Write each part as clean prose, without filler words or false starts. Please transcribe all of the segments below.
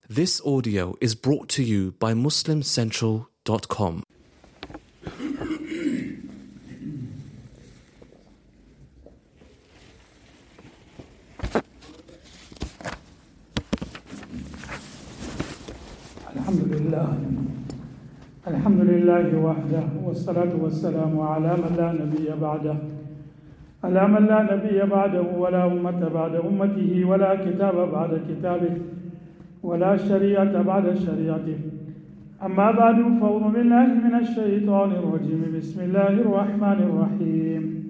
This audio is brought to you by MuslimCentral.com. الحمد لله وحده والصلاة والسلام على من لا نبي بعده ولا أمة بعد أمته ولا كتاب بعد كتابه ولا شريعة بعد شريعته أما بعد فأعوذ بالله من الشيطان الرجيم بسم الله الرحمن الرحيم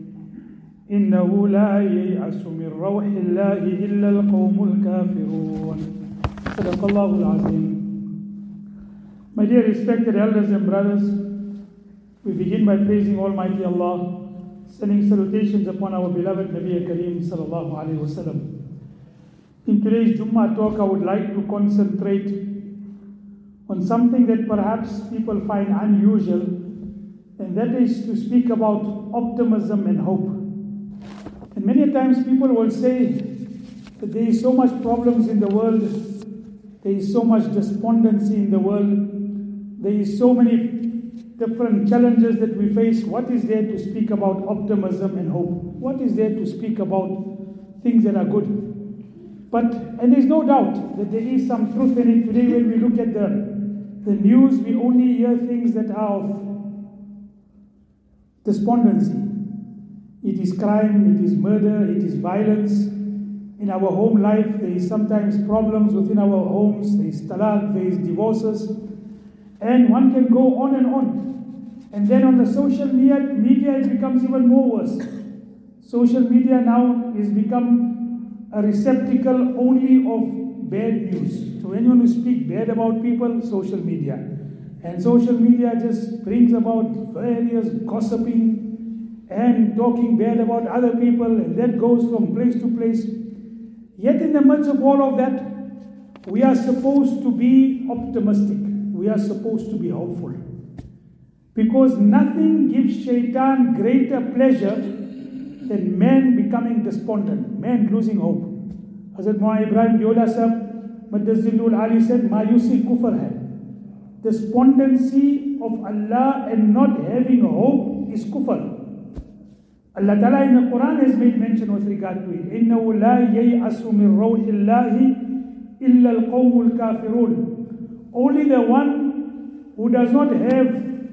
إنه لا ييأس من روح الله إلا القوم الكافرون صدق الله العظيم. My dear respected elders and brothers, we begin by praising Almighty Allah, sending salutations upon our beloved Nabi Kareem sallallahu alaihi wasallam. In today's Jummah talk, I would like to concentrate on something that perhaps people find unusual, and that is to speak about optimism and hope. And many times people will say that there is so much problems in the world, there is so much despondency in the world, there is so many different challenges that we face. What is there to speak about optimism and hope? What is there to speak about things that are good? And there's no doubt that there is some truth in it. Today when we look at the news, we only hear things that are of despondency. It is crime, it is murder, it is violence. In our home life, there is sometimes problems within our homes. There is talaq, there is divorces. And one can go on and on. And then on the social media it becomes even more worse. Social media now has become a receptacle only of bad news. So when you want to speak bad about people, social media. And social media just brings about various gossiping and talking bad about other people, and that goes from place to place. Yet in the midst of all of that, we are supposed to be optimistic. We are supposed to be hopeful. Because nothing gives shaitan greater pleasure than man becoming despondent, man losing hope. Hazrat Muhammad Ibrahim Diola Sahib, Madazilul Ali said, Mayusi kufr hai. Despondency of Allah and not having hope is kufr. Allah Ta'ala in the Quran has made mention with regard to it. إِنَّهُ لَا يَيْأَسُ مِنْ رَوْحِ اللَّهِ إِلَّا الْقَوْمُ الْكَافِرُونَ. Only the one who does not have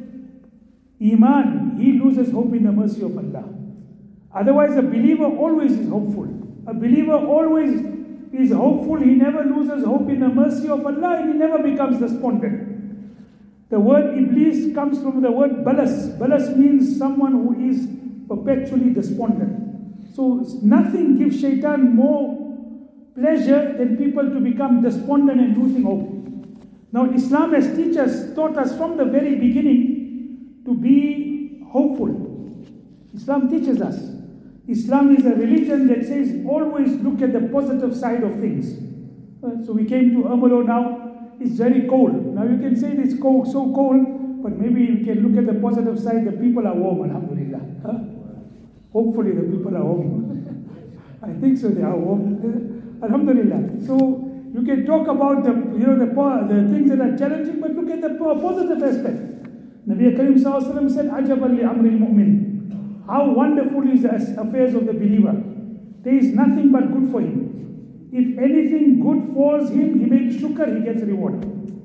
Iman, he loses hope in the mercy of Allah. Otherwise, a believer always is hopeful. A believer always is hopeful. He never loses hope in the mercy of Allah, and he never becomes despondent. The word Iblis comes from the word balas. Balas means someone who is perpetually despondent. So nothing gives shaitan more pleasure than people to become despondent and losing hope. Now Islam has taught us from the very beginning to be hopeful. Islam teaches us. Islam is a religion that says always look at the positive side of things. So we came to Amalo now, it's very cold. Now you can say it's cold, so cold, but maybe we can look at the positive side, the people are warm, alhamdulillah. Huh? Hopefully the people are warm. I think so, they are warm. Alhamdulillah. So you can talk about the things that are challenging, but look at the positive aspect. Nabi Kareem Sallallahu Alaihi Wasallam said, "Ajaban li amri al-mu'min." How wonderful is the affairs of the believer. There is nothing but good for him. If anything good falls him, he makes shukr, he gets reward.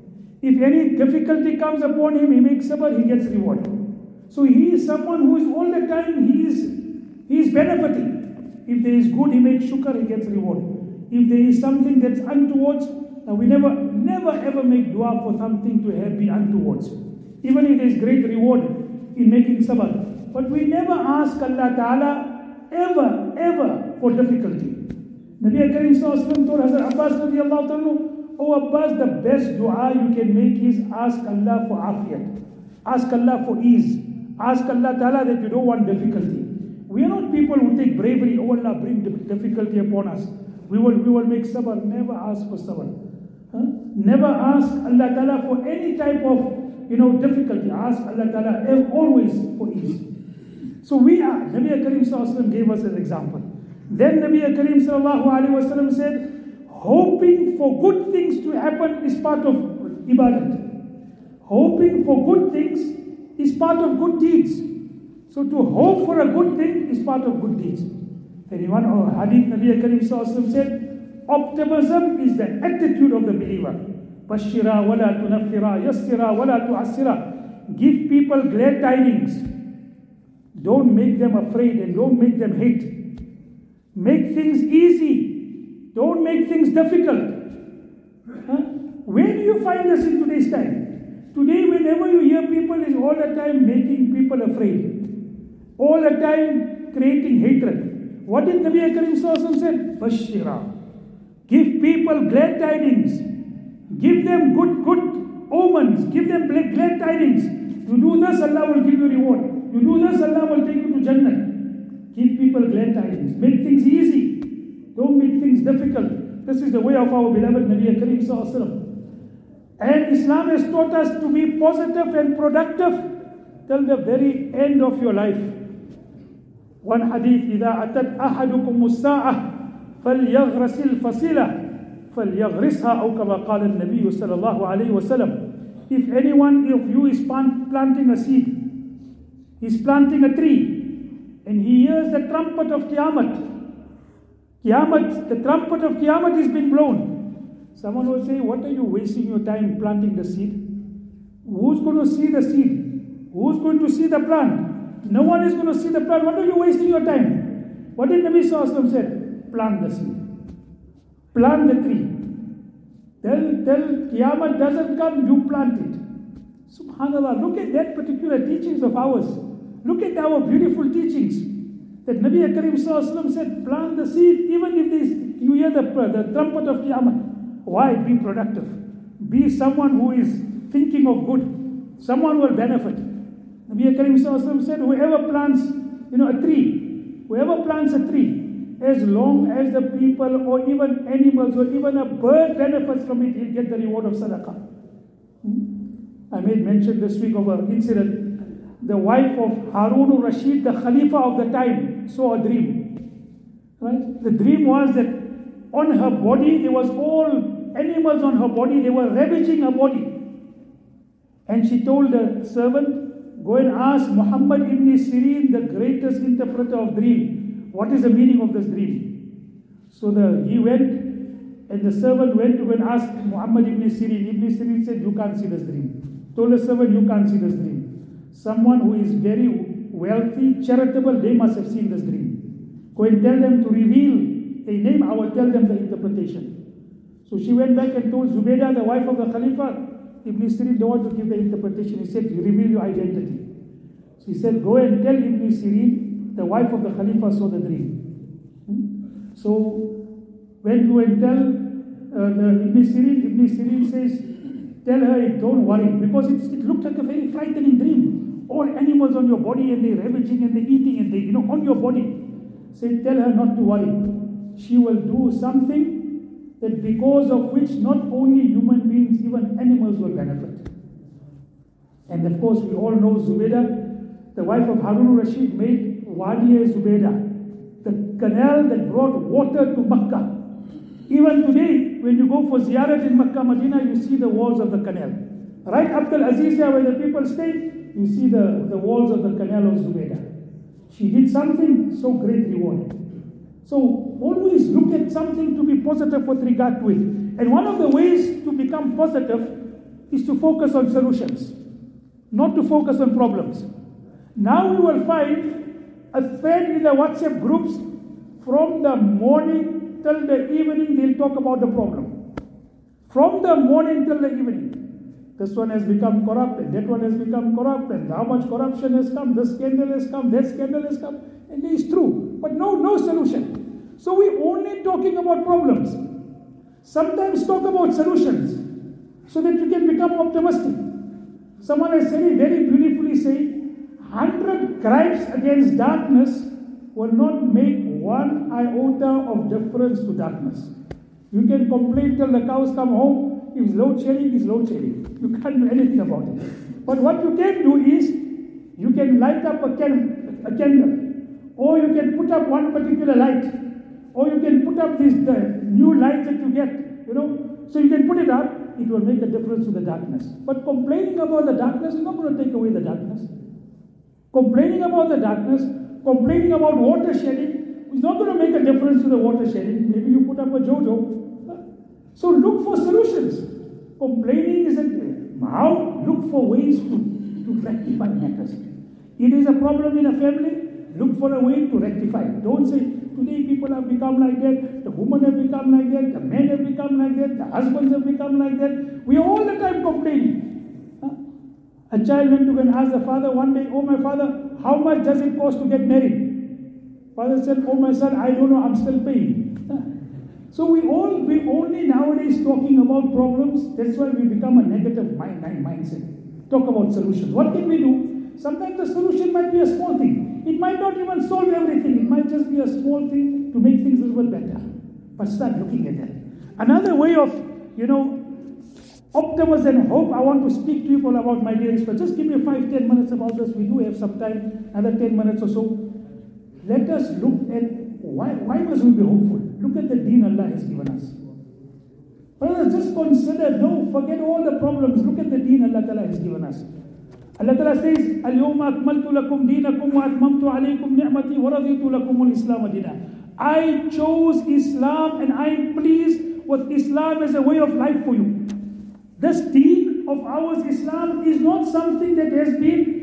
If any difficulty comes upon him, he makes sabr, he gets reward. So he is someone who is all the time, he is benefiting. If there is good, he makes shukr, he gets reward. If there is something that's untowards, now we never ever make dua for something to be untowards. Even if there is great reward in making sabr. But we never ask Allah Ta'ala ever for difficulty. Nabi Kareem Sallallahu Alaihi Wasallam told Hazrat Abbas radiallahu ta'ala, "Oh Abbas, the best dua you can make is ask Allah for afiyat. Ask Allah for ease. Ask Allah Ta'ala that you don't want difficulty." We are not people who take bravery, "Oh Allah, bring difficulty upon us. We will make sabr." Never ask for sabr. Never ask Allah Ta'ala for any type of difficulty. Ask Allah Ta'ala always for ease. So Nabi Kareem Sallallahu Alaihi Wasallam gave us an example. Then Nabi Kareem Sallallahu Alaihi Wasallam said, Hoping for good things to happen is part of ibadat. Hoping for good things is part of good deeds. So to hope for a good thing is part of good deeds. Then in one hadith, Nabi Karim Sallallahu Alaihi Wasallam said, optimism is the attitude of the believer. Bashira wala tunaffira, yassira wala tu'assira. Give people glad tidings. Don't make them afraid and don't make them hate. Make things easy. Don't make things difficult. Where do you find us in today's time? Today, whenever you hear people, is all the time making people afraid. All the time creating hatred. What did Nabi Karim Sallallahu Alaihi Wasallam say? Bashira. Give people glad tidings. Give them good omens. Give them glad tidings. You do this, Allah will give you reward. You do this, Allah will take you to Jannah. Give people glad tidings. Make things easy. Don't make things difficult. This is the way of our beloved Nabi Karim Sallallahu Alaihi Wasallam. And Islam has taught us to be positive and productive till the very end of your life. One hadith, إِذَا أَتَتْ أَحَدُكُمُ السَّاعَةِ فَلْيَغْرَسِ الْفَصِيلَ فَلْيَغْرِسْهَا أَوْ كَمَا قَالَ النَّبِيُّ صَلَى اللَّهُ عَلَيْهِ وَسَلَّمَ. If anyone of you is planting a seed, he's planting a tree, and he hears the trumpet of Qiyamah. The trumpet of Qiyamah has been blown. Someone will say, what are you wasting your time planting the seed? Who's going to see the seed? Who's going to see the plant? No one is going to see the plant. What are you wasting your time? What did Nabi Sallallahu Alaihi Wasallam say? Plant the seed. Plant the tree. Till Qiyamah doesn't come, you plant it. Subhanallah, look at that particular teachings of ours. Look at our beautiful teachings. That Nabi Karim Sallallahu Alaihi Wasallam said, plant the seed, even if you hear the trumpet of Qiyamah. Why? Be productive. Be someone who is thinking of good. Someone will benefit. Nabi Karim Sallallahu Alaihi Wasallam said, whoever plants a tree, as long as the people or even animals or even a bird benefits from it, he'll get the reward of sadaqah. I made mention this week of an incident. The wife of Harun al-Rashid, the Khalifa of the time, saw a dream. Right? The dream was that on her body, there was all animals on her body, they were ravaging her body. And she told the servant, go and ask Muhammad ibn Sirin, the greatest interpreter of dream, what is the meaning of this dream? So he went, and the servant went to go and ask Muhammad ibn Sirin. Ibn Sirin said, you can't see this dream. Told the servant, you can't see this dream. Someone who is very wealthy, charitable, they must have seen this dream. Go and tell them to reveal a name, I will tell them the interpretation. So she went back and told Zubaydah, the wife of the Khalifa. Ibn Sirin don't want to give the interpretation. He said, reveal your identity. So he said, go and tell Ibn Sirin, the wife of the Khalifa saw the dream. So went to and tell Ibn Sirin says, tell her, don't worry, because it looked like a very frightening dream. All animals on your body and they're ravaging and they're eating and they, on your body. Say, tell her not to worry. She will do something that because of which not only human beings, even animals will benefit. And of course, we all know Zubaydah, the wife of Harun al-Rashid, made Wadi-e-Zubaydah, the canal that brought water to Makkah. Even today, when you go for ziyarat in Makkah, Medina, you see the walls of the canal. Right up till Azizia, where the people stay, you see the walls of the canal of Zubaydah. She did something, so great reward. So always look at something to be positive with regard to it. And one of the ways to become positive is to focus on solutions, not to focus on problems. Now you will find a thread in the WhatsApp groups from the morning till the evening, they'll talk about the problem. From the morning till the evening. This one has become corrupt, and that one has become corrupt, and how much corruption has come, this scandal has come, that scandal has come. And it is true, but no solution. So we're only talking about problems. Sometimes talk about solutions, so that you can become optimistic. Someone has said it very beautifully, saying, 100 gripes against darkness will not make one iota of difference to darkness. You can complain till the cows come home. If it's load shedding, it's load shedding. You can't do anything about it. But what you can do is, you can light up a candle, or you can put up one particular light, or you can put up new light that you get, so you can put it up, it will make a difference to the darkness. But complaining about the darkness is not going to take away the darkness. Complaining about the darkness, complaining about water shedding is not going to make a difference to the water shedding. Maybe you put up a JoJo. So look for solutions. Complaining isn't how? Look for ways to rectify matters. It is a problem in a family, look for a way to rectify it. Don't say, today people have become like that, the women have become like that, the men have become like that, the husbands have become like that. We are all the time complaining. A child went to go and ask the father one day, "Oh my father, how much does it cost to get married?" Father said, "Oh my son, I don't know, I'm still paying." So we only nowadays talking about problems. That's why we become a negative mindset. Talk about solutions. What can we do? Sometimes the solution might be a small thing. It might not even solve everything. It might just be a small thing to make things a little bit better. But start looking at that. Another way of, optimism and hope I want to speak to you all about, my dear friends. Just give me 5-10 minutes about this. We do have some time, another 10 minutes or so. Let us look at why must we be hopeful? Look at the deen Allah has given us. Brothers, just consider, forget all the problems. Look at the deen Allah Ta'ala has given us. Allah Ta'ala says, "Al-yawma akmaltu lakum deenakum wa atmamtu alaykum ni'mati wa raditu lakum al-Islam dina." I chose Islam and I am pleased with Islam as a way of life for you. This deen of ours, Islam, is not something that has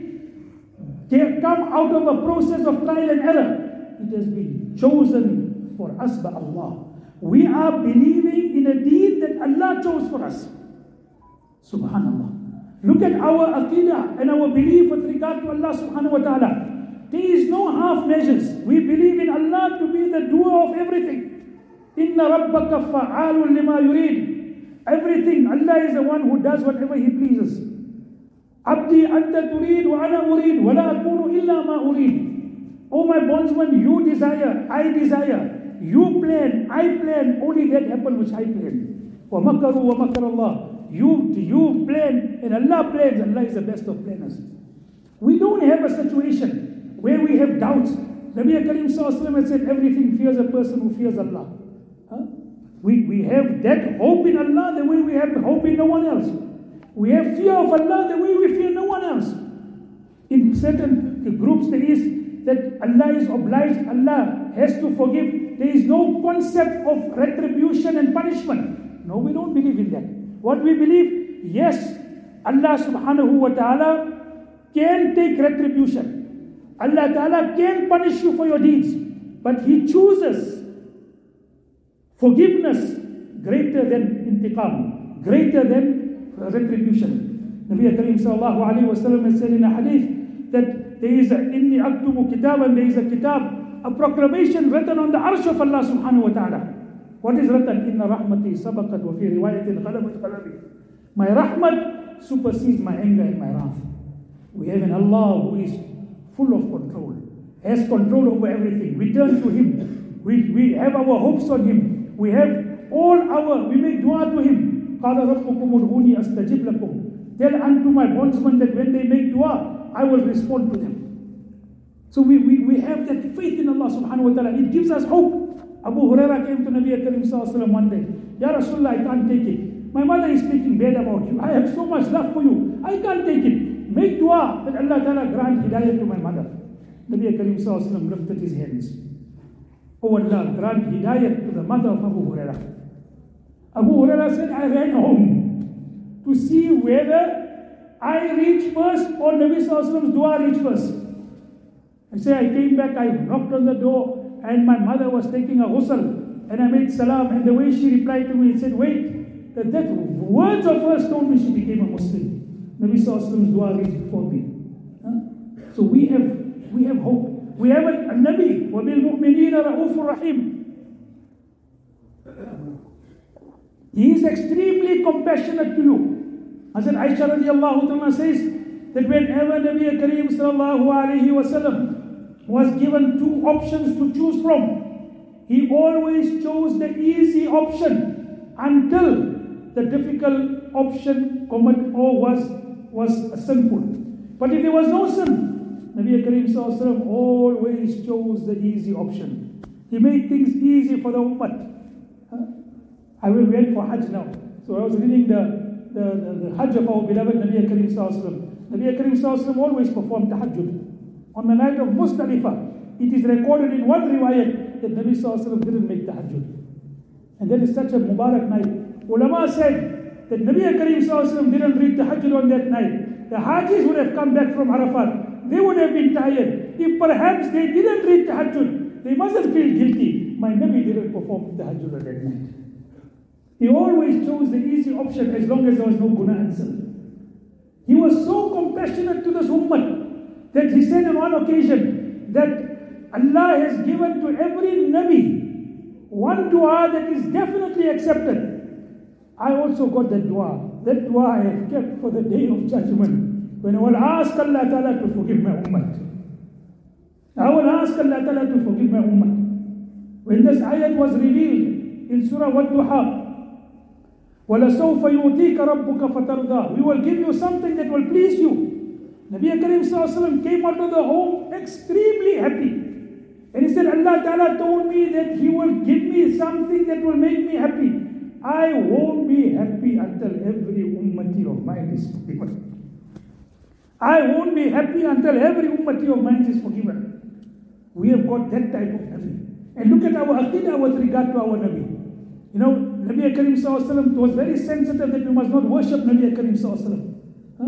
come out of a process of trial and error. It has been chosen for us by Allah. We are believing in a deen that Allah chose for us. Subhanallah. Look at our aqidah and our belief with regard to Allah subhanahu wa ta'ala. There is no half measures. We believe in Allah to be the doer of everything. Inna rabbaka fa'alun lima yurid. Everything. Allah is the one who does whatever He pleases. Abdi anta turid wa ana urid wa la akunu illa ma urid. Oh my bondsman, you desire, I desire. You plan, I plan. Only that happen which I plan. Wa makaru wa makar Allah. You plan and Allah plans. Allah is the best of planners. We don't have a situation where we have doubts. Nabi Karim Sallallahu Alaihi Wasallam said, everything fears a person who fears Allah. We have that hope in Allah the way we have hope in no one else. We have fear of Allah the way we fear no one else. In certain groups there is that Allah is obliged, Allah has to forgive. There is no concept of retribution and punishment. No, we don't believe in that. What we believe, yes, Allah subhanahu wa ta'ala can take retribution. Allah ta'ala can punish you for your deeds. But He chooses forgiveness greater than intiqam, greater than retribution. Nabi Karim sallallahu alayhi wa sallam has said in a hadith that there is inni aktubu kitab, and there is a kitab, a proclamation written on the arsh of Allah subhanahu wa ta'ala. What is written? Inna rahmati sabaqat wa fi riwayatin ghalabat ghalabi. My rahmat supersedes my anger and my wrath. We have an Allah who is full of control, has control over everything. We turn to Him. We have our hopes on Him. We make dua to Him. قَالَ رَبُّكُمُ ادْعُونِي أَسْتَجِبْ لَكُمْ. Tell unto my bondsmen that when they make dua, I will respond to them. So we have that faith in Allah subhanahu wa ta'ala. It gives us hope. Abu Huraira came to Nabi Karim sallallahu alaihi wasallam one day. Ya Rasulullah, I can't take it. My mother is speaking bad about you. I have so much love for you. I can't take it. Make dua that Allah Ta'ala grant hidayah to my mother. Nabi Karim sallallahu alaihi wasallam lifted his hands. Oh Allah, grant hidayah to the mother of Abu Huraira. Abu Huraira said, I ran home to see whether I reach first or Nabi sallallahu alaihi wasallam's dua reach first. I say I came back, I knocked on the door, and my mother was taking a ghusl, and I made salam, and the way she replied to me, it said, wait, that words of hers told me she became a Muslim. Nabi sallallahu alaihi wasallam's dua reached before me. So we have hope. We have a Nabi, وَبِالْمُؤْمِنِينَ رَؤُوفٌ رَحِيمٌ. He is extremely compassionate to you. Hazrat Aisha radiallahu ta'ala says that whenever Nabi Kareem sallallahu alayhi wa sallam was given two options to choose from, he always chose the easy option until the difficult option was sinful. But if there was no sin, Nabi Kareem sallallahu alayhi wa sallam always chose the easy option. He made things easy for the ummah. I will wait for Hajj now. So I was reading the Hajj of our beloved Nabi Karim Sallallahu Alaihi Wasallam. Nabi Karim Sallallahu Alaihi Wasallam always performed tahajjud. On the night of Muzdalifah, it is recorded in one riwayat that Nabi Sallallahu Alaihi Wasallam didn't make tahajjud. And that is such a Mubarak night. Ulama said that Nabi Karim Sallallahu Alaihi Wasallam didn't read tahajjud on that night. The Hajis would have come back from Arafat. They would have been tired. If perhaps they didn't read tahajjud, they mustn't feel guilty. My Nabi didn't perform tahajjud on that night. He always chose the easy option as long as there was no guna and sin. He was so compassionate to this ummah that he said on one occasion that Allah has given to every Nabi one dua that is definitely accepted. I also got that dua. That dua I have kept for the day of judgment, when I will ask Allah Ta'ala to forgive my ummah. I will ask Allah Ta'ala to forgive my ummah. When this ayat was revealed in Surah Wad-Duha, وَلَسَوْفَ يُؤْتِيكَ رَبُّكَ فَتَرْضَى, we will give you something that will please you. Nabi Karim Sallallahu Alaihi Wasallam came out of the home extremely happy. And he said, Allah Ta'ala told me that He will give me something that will make me happy. I won't be happy until every ummati of mine is forgiven. I won't be happy until every ummati of mine is forgiven. We have got that type of Nabi. And look at our aqidah with regard to our Nabi. You know, Nabi Karim Sallallahu Alaihi Wasallam was very sensitive that we must not worship Nabi Karim Sallallahu Alaihi Wasallam.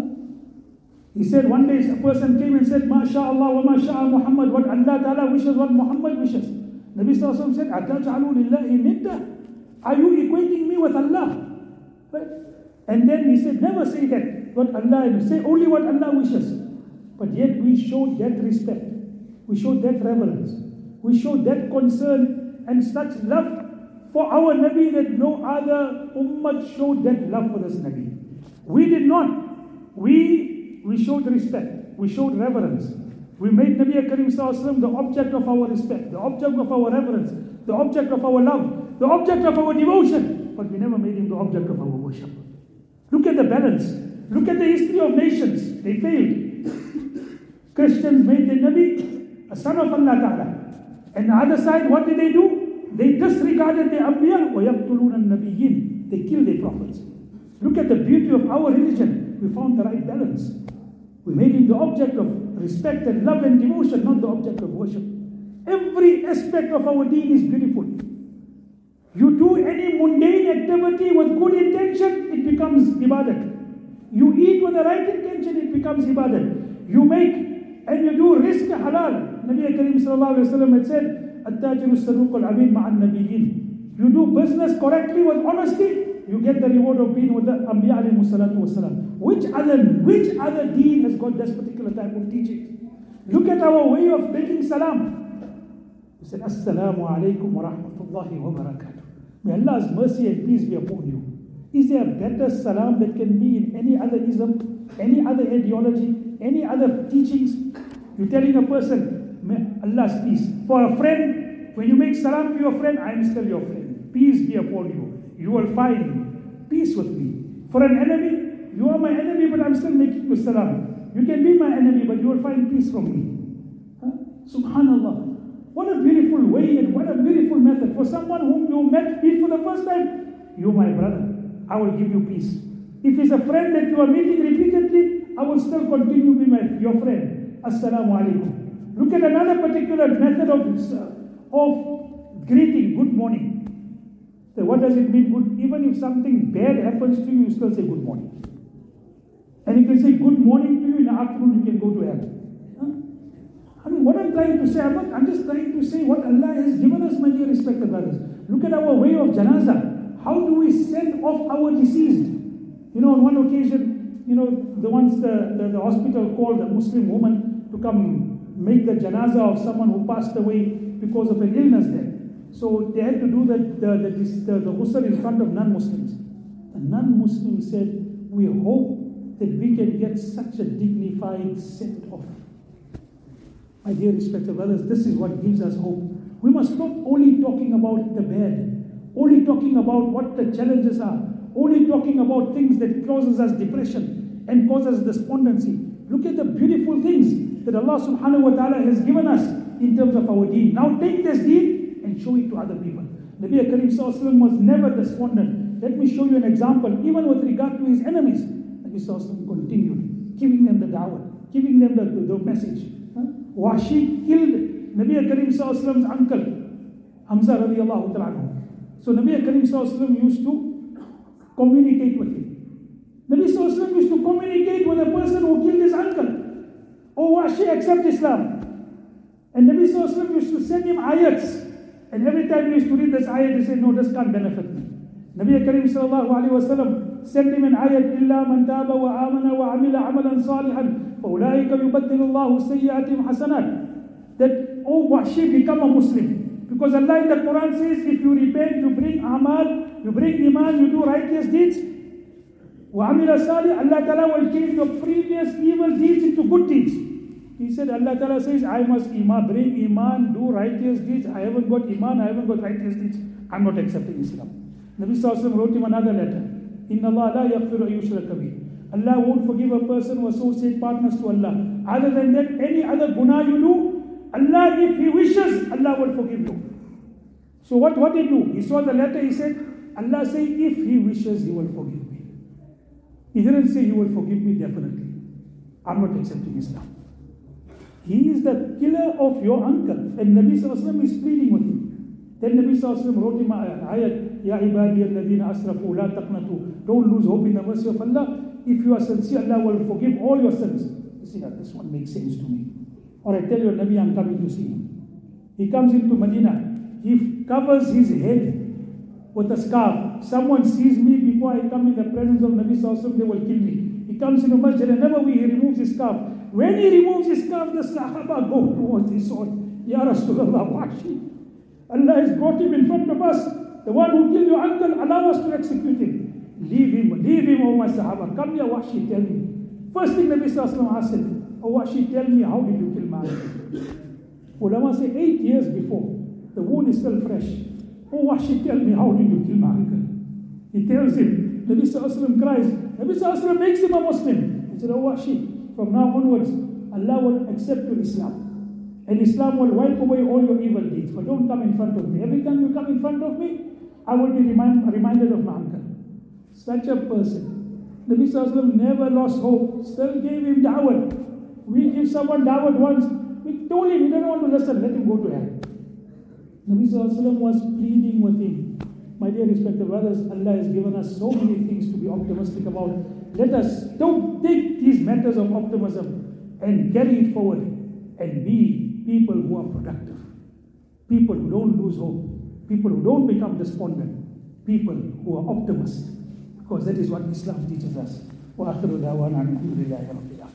He said one day a person came and said, MashaAllah wa Masha'a Muhammad, what Allah Ta'ala wishes, what Muhammad wishes. Nabi Sallallahu Alaihi Wasallam said, Ataj'alu lillahi nidda. Are you equating me with Allah? Right? And then he said, never say that. What Allah, say only what Allah wishes. But yet we showed that respect. We showed that reverence. We showed that concern and such love for our Nabi that no other ummah showed that love for this Nabi. We did not. We showed respect. We showed reverence. We made Nabi Karim Sallallahu Alaihi Wasallam the object of our respect, the object of our reverence, the object of our love, the object of our devotion. But we never made him the object of our worship. Look at the balance. Look at the history of nations. They failed. Christians made the Nabi a son of Allah Ta'ala. And the other side, what did they do? They disregarded the Anbiya. وَيَقْتُلُونَ النَّبِيِّينَ. They killed their prophets. Look at the beauty of our religion. We found the right balance. We made him the object of respect and love and devotion, not the object of worship. Every aspect of our deen is beautiful. You do any mundane activity with good intention, it becomes ibadat. You eat with the right intention, it becomes ibadat. You make and you do rizq halal. Nabi Karim Sallallahu Alaihi Wasallam had said, At-tajiru saduq al-amin ma'an nabiyyin. You do business correctly with honesty, you get the reward of being with the Anbiya alayhi salatu wasalam. Which other deen has got this particular type of teaching? Look at our way of making salam. We said, Assalamu alaikum wa rahmatullahi wa barakatuh. May Allah's mercy and peace be upon you. Is there a better salam that can be in any other ism, any other ideology, any other teachings? You're telling a person, may Allah's peace. For a friend, when you make salam to your friend, I am still your friend. Peace be upon you. You will find peace with me. For an enemy, you are my enemy, but I'm still making you salam. You can be my enemy, but you will find peace from me. Subhanallah. What a beautiful way and what a beautiful method. For someone whom you meet for the first time, you're my brother. I will give you peace. If he's a friend that you are meeting repeatedly, I will still continue to be your friend. Assalamu alaikum. Look at another particular method of greeting. Good morning. So what does it mean? Good. Even if something bad happens to you, you still say good morning. And you can say good morning to you in the afternoon, you can go to hell. I mean, what I'm trying to say, I'm just trying to say what Allah has given us, my dear respected brothers. Look at our way of janazah. How do we send off our deceased? You know, on one occasion, you know, the hospital called a Muslim woman to come make the janazah of someone who passed away because of an illness there. So they had to do the ghusl in front of non-Muslims. The non-Muslims said, we hope that we can get such a dignified send-off. My dear respected brothers, this is what gives us hope. We must stop only talking about the bad, only talking about what the challenges are, only talking about things that causes us depression and causes despondency. Look at the beautiful things that Allah subhanahu wa ta'ala has given us in terms of our deen. Now take this deen and show it to other people. Nabi Karim Sallallahu Alaihi Wasallam was never despondent. Let me show you an example. Even with regard to his enemies, Nabi Sallallahu Alaihi Wasallam continued giving them the da'wah, giving them the message. Washi killed Nabi Karim Sallallahu Alaihi Wasallam's uncle, Hamza radiallahu ta'ala. So Nabi Karim Sallallahu Alaihi Wasallam used to communicate with him. Nabi Sallallahu Alaihi Wasallam used to communicate with a person who killed his uncle. Oh Washi, accept Islam. And Nabi Sallallahu Alaihi Wasallam used to send him ayats. And every time he used to read this ayat, he said, no, this can't benefit me. Nabi Karim Sallallahu Alaihi Wasallam sent him an ayat, إِلَّا مَنْ تَابَ وَآمَنَ وَعَمِلَ عَمَلًا صَالِحًا فَأُولَٰئِكَ يُبَدِّلُ اللَّهُ سَيِّئَاتِهِمْ حَسَنَاتٍ. That, oh Washi, become a Muslim. Because Allah in the Quran says, if you repent, you bring amal, you bring iman, you do righteous deeds, وَعَمِلَ صَالِحًا, Allah Ta'ala will change your previous evil deeds into good deeds. He said, Allah Ta'ala says, I must bring iman, do righteous deeds. I haven't got iman, I haven't got righteous deeds. I'm not accepting Islam. Nabi Sallallahu Alaihi Wasallam wrote him another letter. Inna Allah la yaghfiru an yushraka bihi. Allah won't forgive a person who associates partners to Allah. Other than that, any other guna you do, Allah, if He wishes, Allah will forgive you. So what did he do? He saw the letter, he said, Allah say, if He wishes, He will forgive me. He didn't say He will forgive me definitely. I'm not accepting Islam. He is the killer of your uncle. And Nabi Sallallahu Alaihi Wasallam is pleading with him. Then Nabi Sallallahu Alaihi Wasallam wrote him an ayat, Ya ibadi alladhina asrafu la taqnatu. Don't lose hope in the mercy of Allah. If you are sincere, Allah will forgive all your sins. You see, this one makes sense to me. Or I tell your Nabi, I'm coming to see him. He comes into Medina. He covers his head with a scarf. Someone sees me before I come in the presence of Nabi Sallallahu Alaihi Wasallam, they will kill me. He comes into masjid and never he removes his scarf. When he removes his scarf, the Sahaba go towards his sword. Ya Rasulullah, Washi. Allah has brought him in front of us. The one who killed your uncle, allow us to execute him. Leave him, O my Sahaba. Come here, Washi, tell me. First thing Nabi Sallallahu Alaihi Wasallam asked him, Oh Washi, tell me, how did you kill my uncle? Ulama say 8 years before. The wound is still fresh. Oh Washi, tell me, how did you kill my uncle? He tells him. Nabi Sallallahu Alaihi Wasallam cries. Nabi Sallallahu Alaihi Wasallam makes him a Muslim. He said, Oh Washi, from now onwards, Allah will accept your Islam. And Islam will wipe away all your evil deeds. But don't come in front of me. Every time you come in front of me, I will be reminded of my uncle. Such a person. Nabi Sallallahu Alaihi Wasallam never lost hope. Still gave him da'wat. We give someone da'wat once. We told him, he didn't want to listen. Let him go to hell. Nabi Sallallahu Alaihi Wasallam was pleading with him. My dear respected brothers, Allah has given us so many things to be optimistic about. Let us don't take these matters of optimism and carry it forward and be people who are productive, people who don't lose hope, people who don't become despondent, people who are optimists, because that is what Islam teaches us. Wa akhiru da'wana alhamdulillahi rabbil alamin.